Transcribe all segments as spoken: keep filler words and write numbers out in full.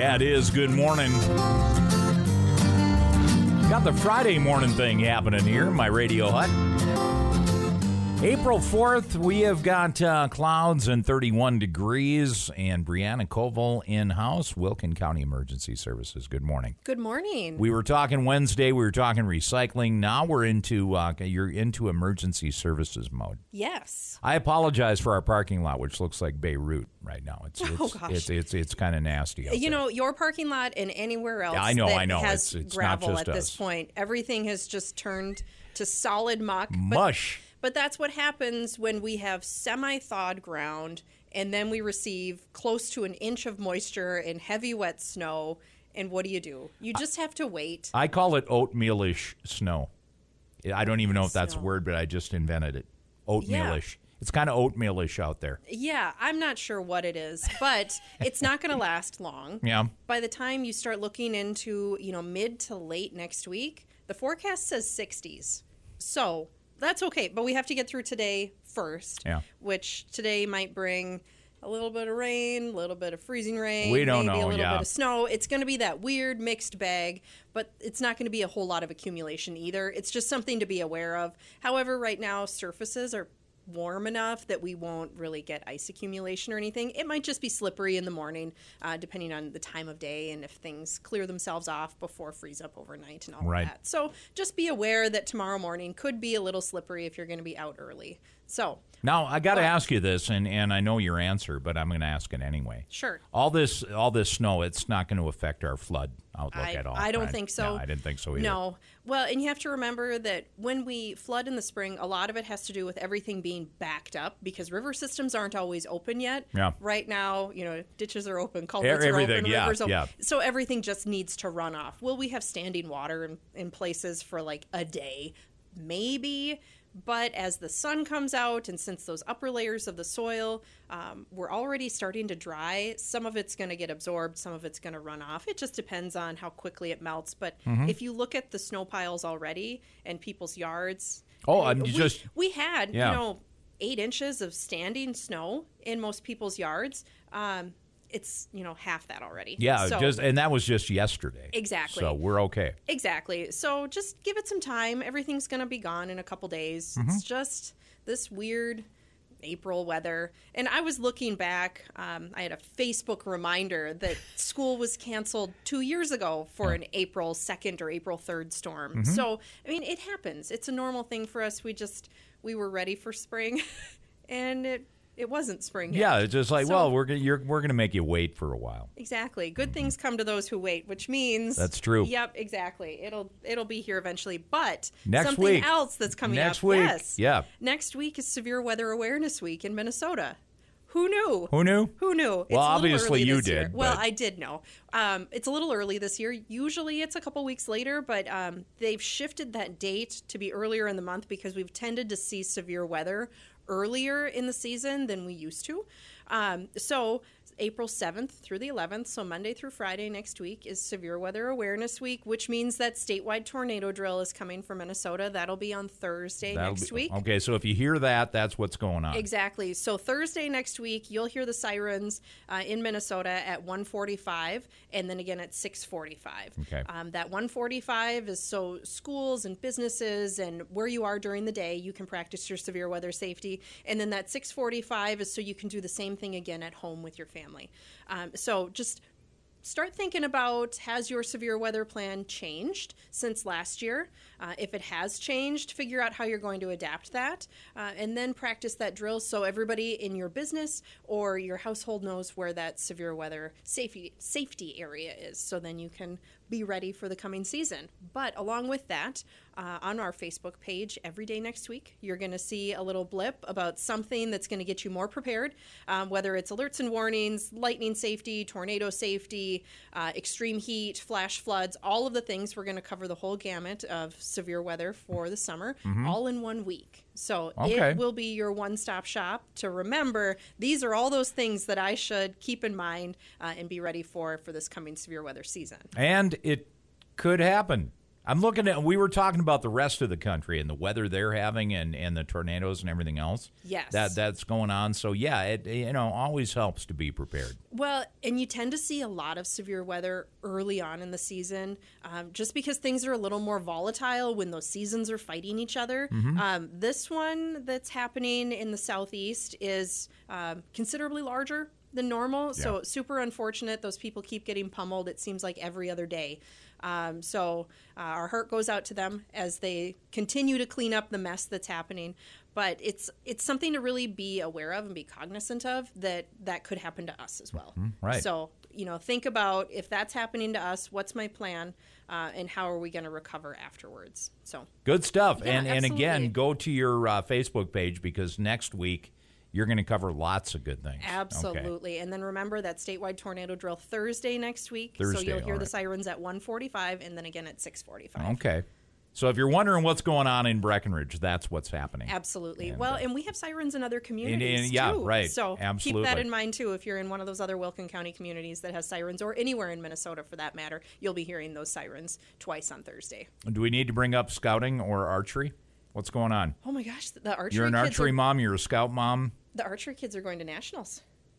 Yeah, it is. Good morning. Got the Friday morning thing happening here in my radio hut. April fourth, we have got uh, clouds and thirty-one degrees, and Brianna Koval in-house, Wilkin County Emergency Services. Good morning. Good morning. We were talking Wednesday, we were talking recycling. Now we're into, uh, you're into emergency services mode. Yes. I apologize for our parking lot, which looks like Beirut right now. It's it's Oh, gosh. it's it's, it's kind of nasty out You there. know, your parking lot and anywhere else Yeah, I know, that I know. has It's- it's not gravel just at this us. point, everything has just turned to solid muck. But- Mush. But that's what happens when we have semi-thawed ground and then we receive close to an inch of moisture and heavy wet snow. And what do you do? You just have to wait. I call it oatmealish snow. I don't even know if that's a Snow. word, but I just invented it. Oatmealish. It's kind of oatmealish out there. Yeah, I'm not sure what it is, but it's not going to last long. Yeah. By the time you start looking into, you know, mid to late next week, the forecast says sixties. So that's okay, but we have to get through today first, Yeah. which today might bring a little bit of rain, a little bit of freezing rain, We don't maybe know, a little yeah. bit of snow. It's going to be that weird mixed bag, but it's not going to be a whole lot of accumulation either. It's just something to be aware of. However, right now surfaces are warm enough that we won't really get ice accumulation or anything. It might just be slippery in the morning, uh, depending on the time of day and if things clear themselves off before freeze up overnight and all Right. of that. So just be aware that tomorrow morning could be a little slippery if you're going to be out early. So Now, I got to Well- ask you this, and, and I know your answer, but I'm going to ask it anyway. sure. All this all this snow, it's not going to affect our flood outlook I, at all. I don't right? think so. No, I didn't think so either. No. Well, and you have to remember that when we flood in the spring, a lot of it has to do with everything being backed up because river systems aren't always open yet. Yeah. Right now, you know, ditches are open, culverts Everything, are open, yeah, rivers open. yeah. So everything just needs to run off. Will we have standing water in, in places for like a day? Maybe. But as the sun comes out, and since those upper layers of the soil um, were already starting to dry, some of it's going to get absorbed, some of it's going to run off. It just depends on how quickly it melts. But Mm-hmm. if you look at the snow piles already and people's yards, Oh, I I'm mean, we, just- we had Yeah. you know eight inches of standing snow in most people's yards. Um, it's you know half that already. Yeah, So- just and that was just yesterday. Exactly. So we're okay. Exactly. So just give it some time. Everything's going to be gone in a couple days. Mm-hmm. It's just this weird April weather. And I was looking back. Um, I had a Facebook reminder that school was canceled two years ago for an April second or April third storm. Mm-hmm. So, I mean, it happens. It's a normal thing for us. We just, we were ready for spring and it, it wasn't spring yet. Yeah, it's just like, So- well, we're gonna you're, we're going to make you wait for a while. Exactly. Good things come to those who wait, which means That's true. Yep, exactly. It'll it'll be here eventually. But Next something week. else that's coming Next up. week. Yes. Yeah. Next week is Severe Weather Awareness Week in Minnesota. Who knew? Who knew? Who knew? It's Well, a little obviously early you this year. did, Well, but- I did know. Um, it's a little early this year. Usually it's a couple weeks later, but um, they've shifted that date to be earlier in the month because we've tended to see severe weather earlier in the season than we used to. Um, so April seventh through the eleventh, so Monday through Friday next week, is Severe Weather Awareness Week, which means that statewide tornado drill is coming for Minnesota. That'll be on Thursday That'll next be- week. Okay, so if you hear that, that's what's going on. Exactly. So Thursday next week, you'll hear the sirens uh, in Minnesota at one forty-five and then again at six forty-five. Okay. Um, that one forty-five is so schools and businesses and where you are during the day, you can practice your severe weather safety. And then that six forty-five is so you can do the same thing again at home with your family. Um, so just start thinking about, has your severe weather plan changed since last year? Uh, if it has changed, figure out how you're going to adapt that, uh, and then practice that drill so everybody in your business or your household knows where that severe weather safety safety area is, so then you can be ready for the coming season. But along with that, uh, on our Facebook page every day next week, you're going to see a little blip about something that's going to get you more prepared, um, whether it's alerts and warnings, lightning safety, tornado safety, uh, extreme heat, flash floods, all of the things. We're going to cover the whole gamut of severe weather for the summer, all in one week. So Okay. it will be your one-stop shop to remember these are all those things that I should keep in mind uh, and be ready for for this coming severe weather season. And it could happen. I'm looking at, we were talking about the rest of the country and the weather they're having and, and the tornadoes and everything else. Yes. That, that's going on. So, yeah, it, you know, always helps to be prepared. Well, and you tend to see a lot of severe weather early on in the season, um, just because things are a little more volatile when those seasons are fighting each other. Mm-hmm. Um, this one that's happening in the southeast is um, considerably larger than normal. Yeah. So super unfortunate. Those people keep getting pummeled. It seems like every other day. Um, so uh, our heart goes out to them as they continue to clean up the mess that's happening. But it's it's something to really be aware of and be cognizant of, that that could happen to us as well. Mm-hmm. Right. So, you know, think about, if that's happening to us, what's my plan, uh, and how are we going to recover afterwards? So good stuff. Yeah, and and absolutely. again, go to your uh, Facebook page, because next week you're going to cover lots of good things. Absolutely. Okay. And then remember that statewide tornado drill Thursday next week. Thursday, so you'll hear all the right. sirens at one forty-five and then again at six forty-five. Okay. So if you're wondering what's going on in Breckenridge, that's what's happening. Absolutely. And, well, uh, and we have sirens in other communities, and, and, yeah, too. right. So Absolutely. keep that in mind, too. If you're in one of those other Wilkin County communities that has sirens, or anywhere in Minnesota for that matter, you'll be hearing those sirens twice on Thursday. Do we need to bring up scouting or archery? What's going on? Oh, my gosh. The archery You're an kids archery are, mom. You're a scout mom. The archery kids are going to nationals.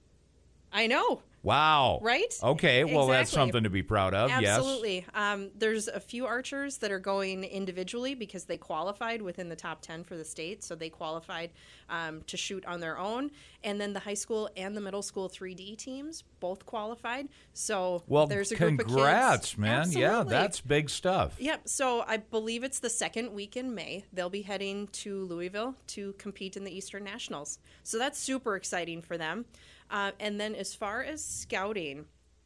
I know. Wow. Right? Okay. Well, that's Exactly. something to be proud of. Absolutely. Um, there's a few archers that are going individually because they qualified within the top ten for the state. So they qualified um, to shoot on their own. And then the high school and the middle school three D teams both qualified. So Well, there's a group of kids. congrats, man. Absolutely. Yeah, that's big stuff. Yep. So I believe it's the second week in May. They'll be heading to Louisville to compete in the Eastern Nationals. So that's super exciting for them. Uh, and then as far as scouting,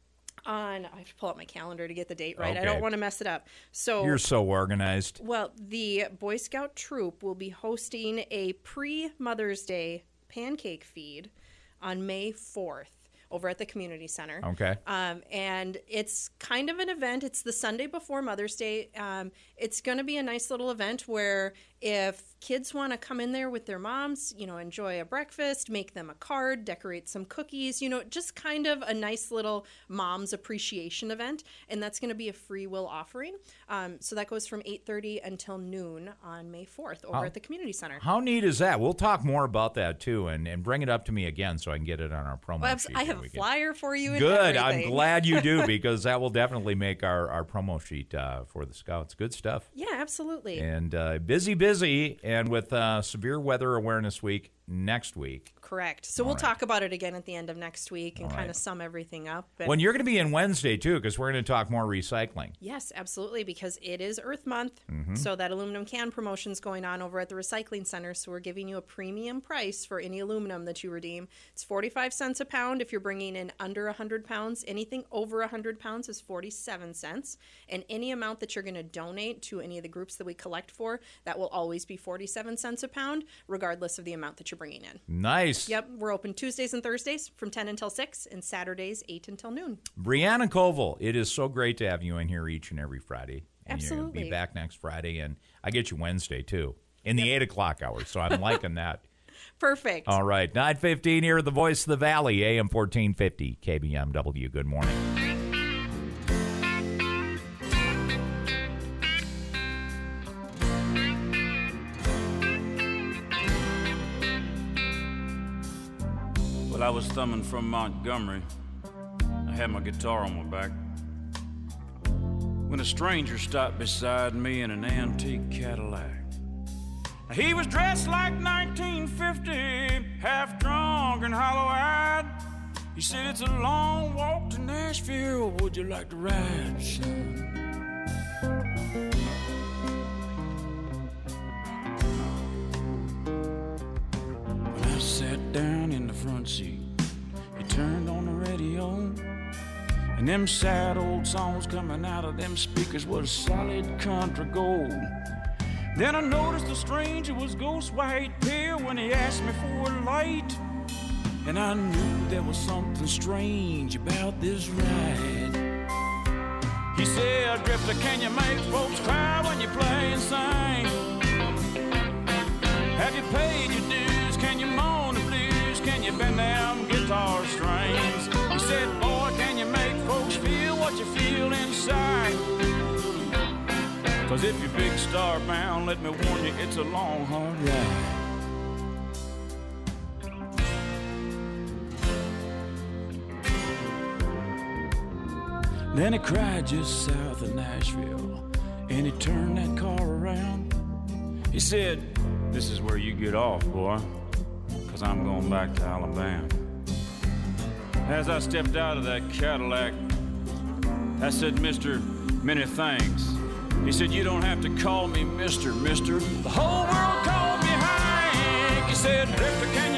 on I have to pull out my calendar to get the date right. Okay. I don't want to mess it up. So You're so organized. well, the Boy Scout troop will be hosting a pre-Mother's Day pancake feed on May fourth over at the community center. Okay. Um, and it's kind of an event. It's the Sunday before Mother's Day. Um, it's going to be a nice little event where if kids want to come in there with their moms, you know, enjoy a breakfast, make them a card, decorate some cookies, you know, just kind of a nice little mom's appreciation event. And that's going to be a free will offering. Um, so that goes from eight thirty until noon on May fourth over How- at the community center. How neat is that? We'll talk more about that, too, and, and bring it up to me again so I can get it on our promo Well, sheet. I that have a we get. flyer for you. And Good. I'm everything. glad you do, because that will definitely make our, our promo sheet uh, for the Scouts. Good stuff. Yeah, absolutely. And uh, busy, busy, and with uh, Severe Weather Awareness Week next week. Correct. So All we'll right. talk about it again at the end of next week and All kind right. of sum everything up. And When you're going to be in Wednesday, too, because we're going to talk more recycling. yes, absolutely, because it is Earth Month. Mm-hmm. So that aluminum can promotion's going on over at the recycling center. So we're giving you a premium price for any aluminum that you redeem. It's forty-five cents a pound if you're bringing in under one hundred pounds. Anything over one hundred pounds is forty-seven cents. And any amount that you're going to donate to any of the groups that we collect for, that will always be forty-seven cents a pound, regardless of the amount that you're bringing in. Nice. Yep, we're open Tuesdays and Thursdays from ten until six, and Saturdays eight until noon. Brianna Koval, it is so great to have you in here each and every Friday. And you're Absolutely. going to be back next Friday, and I get you Wednesday, too, in the eight o'clock hour, so I'm liking that. Perfect. All right, nine fifteen here at the Voice of the Valley, A M fourteen fifty, K B M W. Good morning. Well, I was thumbing from Montgomery. I had my guitar on my back when a stranger stopped beside me in an antique Cadillac. Now, he was dressed like nineteen fifty, half drunk and hollow-eyed. He said, "It's a long walk to Nashville. Would you like to ride, son?" When I sat down in the front seat, he turned on the radio, and them sad old songs coming out of them speakers was solid country gold. Then I noticed the stranger was ghost white pale when he asked me for a light, and I knew there was something strange about this ride. He said, "Drifter, can you make folks cry when you play and sing? Have you paid your dues? Can you moan the blues? Can you bend them guitar strings?" He said, "Boy, can you make folks feel what you feel inside? Cause if you're big star bound, let me warn you, it's a long, hard ride. Then he cried just south of Nashville, and he turned that car around. He said, this is where you get off, boy, cause I'm going back to Alabama. As I stepped out of that Cadillac, I said, Mister Many Thanks. He said, you don't have to call me Mister Mister The whole world called me Hank. He said, Drifter, can